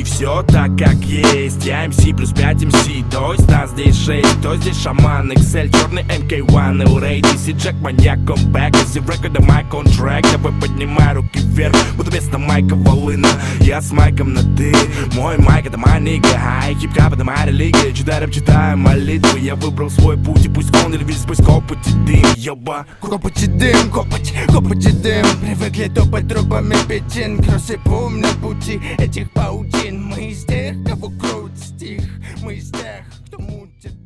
И все так как есть. Я MC плюс 5 MC, то есть нас здесь 6. То здесь шаман XL, черный MK1 и Урей DC Джек, маньяк, комбэк. Если рекорд, да майк он трек. Давай поднимай руки вверх, буду вместо майка волына. Я с майком на ты, мой майк это моя нига. Хай, хип-хап это моя религия. Читаю рэп, читаю молитвы. Я выбрал свой путь, и пусть он или весь, пусть копоть дым. Ёба, копоть дым, копоть дым. Привыкли топать трубами пятин. Кроссы помнят пути этих паутин. Мы из тех, кого крут стих. Мы из тех, кто мутит.